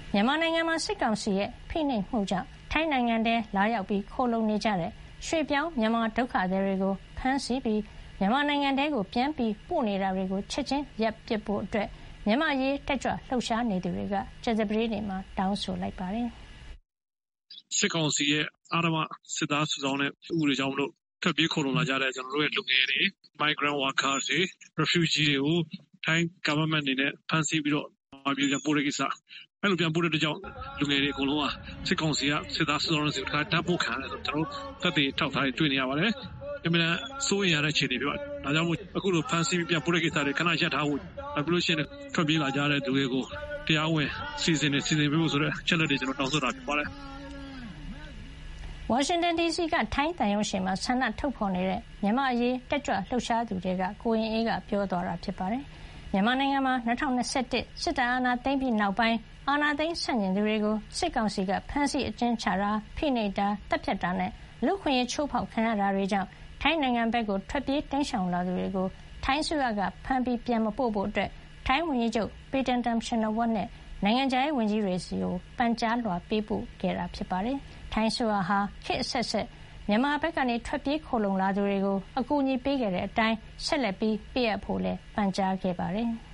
မြန်မာနိုင်ငံမှာစစ်ကောင်စီရဲ့ဖိနှိပ်မှုကြောင့်ထိုင်းနိုင်ငံထဲလာရောက်ပြီးခိုလှုံနေကြတဲ့ရွှေ့ပြောင်းမြန်မာဒုက္ခသည်တွေကိုဖမ်းဆီးပြီးမြန်မာနိုင်ငံထဲကိုပြန်ပြီးပို့နေတာတွေကိုချက်ချင်းရပ်ပစ်ဖို့မြန်မာရေးတက်ကြွလှုပ်ရှားနေသူတွေကကြာသပတေးနေ့မှာတောင်းဆိုလိုက်ပါတယ်။စစ်ကောင်စီရဲ့အာဏာစစ်သားစုဆောင်းတဲ့ဥပဒေကြောင့်မလို့ထွက်ပြေးခိုလှုံလာကြတဲ့ကျွန်တော်တို့ရဲ့လူငယ်တွေ migrant workers တွေ refugee တွေကိုထိုင်း government အနေနဲ့ဖမ်းဆီးပြီးတော့ပြန်ပို့တဲ့ကိစ္စအဲ့လိုပြန်ပို့တဲ့အတွက်ကြောင့်လူငယ်တွေအကုန်လုံးကစစ်ကောင်စီကစစ်သားစုဆောင်းတဲ့စီကတပ်ပို့ခံရတယ်ဆိုကျွန်တော်တို့သက်သေထောက်ထားတွေတွေ့နေရပါတယ်။အမှန်တန်စိုးရိမ်ရတဲ့အခြေအနေပြပါဒါကြောင့်မို့အခုလိုဖမ်းဆီးပြန်ပို့တဲ့ကိစ္စတွေခဏရပ်ထားဖို့အခုလို့ရှိရင်ထွက်ပြေးလာကြတဲ့လူတွေကိုတရားဝင်စီစဉ်ပေးဖို့ဆိုတဲ့ချက်လက်တွေကျွန်တော်တောင်းဆိုတာဖြစ်ပါတယ်ဝါရှင်တန် D.C. ကထိုင်းတန်ရုံးရှေ့မှာဆန္ဒထုတ်ဖော်နေတဲ့မြန်မာအရေးတက်ကြွလှုပ်ရှားသူတွေကကိုရင်အေးကပြောသွားတာဖြစ်ပါတယ်။မြန်မာနိုင်ငံမှာ2021စစ်တပ်အာဏာသိမ်းပြီးနောက်ပိုင်းအာဏာသိမ်းဆန့်ကျင်သူတွေကိုစစ်ကောင်စီကဖမ်းဆီးအကျဉ်းချတာဖိနှိပ်တာတပ်ဖြတ်တာနဲ့လူခွင့်ရေးချိုးဖောက်ခံရတာတွေကြောင့်ထိုင်းနိုင်ငံဘက်ကိုထွက်ပြေးတိမ်းရှောင်လာသူတွေကိုထိုင်းအစိုးရကဖမ်းပြီးပြန်မပို့ဖို့ထိုင်းဝန်ကြီးချုပ်ပေတန်တန်ရှင်နဝတ်နဲ့နိုင်ငံခြားရေးဝန်ကြီးတွေစီကိုပန်ကြားလွှာပေးပို့ခဲ့တာဖြစ်ပါတယ်။ထိုင်းအစိုးရဟာခေတ်အဆက်ဆက်မြန်မာဘက်ကနေထွက်ပြေးခိုလှုံလာသူတွေကိုအကူအညီပေးခဲ့တဲ့အတိုင်းဆက်လက်ပြီးပေးအပ်ဖို့လည်းပန်ကြားခဲ့ပါတယ်။